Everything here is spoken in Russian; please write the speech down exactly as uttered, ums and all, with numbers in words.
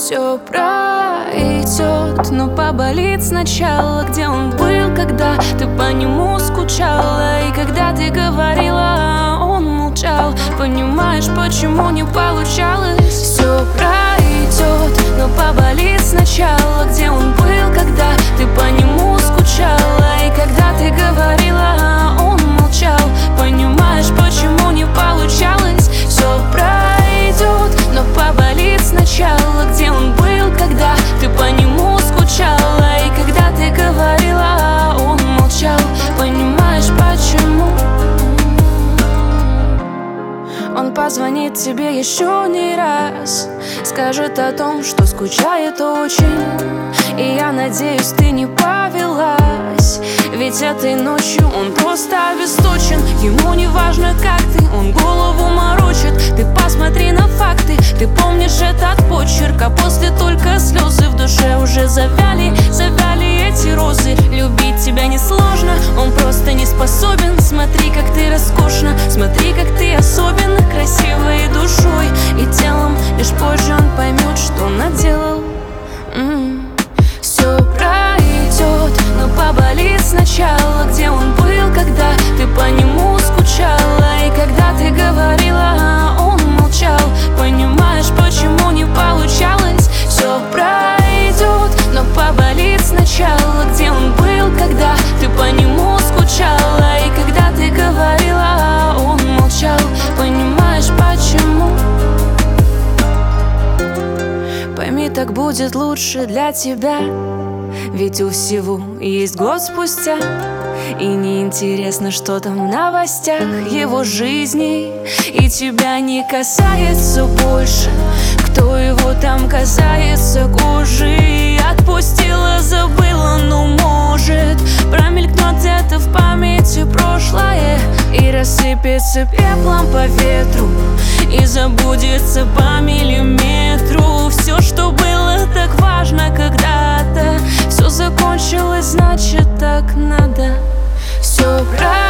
Все пройдет, но поболит сначала. Где он был, когда ты по нему скучала? И когда ты говорила, он молчал. Понимаешь, почему не получалось? Все пройдет, но поболит сначала. Где он был, когда ты по нему скучала? И когда ты говорила, он молчал. Понимаешь, почему не получалось? Все пройдет, но поболит сначала. Где он был, когда ты по нему скучала? И когда ты говорила, он молчал. Понимаешь, почему? Он позвонит тебе еще не раз, скажет о том, что скучает очень. И я надеюсь, ты не повелась, ведь этой ночью он просто обесточен. Ему не важно, как ты, он голову морочит. Ты посмотри на факты, ты помнишь этот почерк, а после только слезы в душе уже завяли, завяли эти розы. Любить тебя несложно, он просто не способен. Смотри, как ты роскошна, смотри, как ты особенно красива и душой, и телом. Лишь позже он поймет, что наделал. М-м. Все пройдет, но поболит сначала. Где он был, когда ты по нему скучала? И когда ты говорила, он молчал. Понимаешь, почему не получалось? Все пройдет, но поболит сначала. Где он был, когда ты по нему скучала? И когда ты говорила, он молчал. Понимаешь, почему? Пойми, так будет лучше для тебя, ведь у всего есть год спустя. И неинтересно, что там в новостях его жизни, и тебя не касается больше, кто его там касается кожи. Отпустила, забыла, ну может промелькнет где-то в памяти прошлое и рассыпется пеплом по ветру, и забудется по миллиметру. Все, что было так важно когда-то, все закончилось, значит так надо. Все правильно.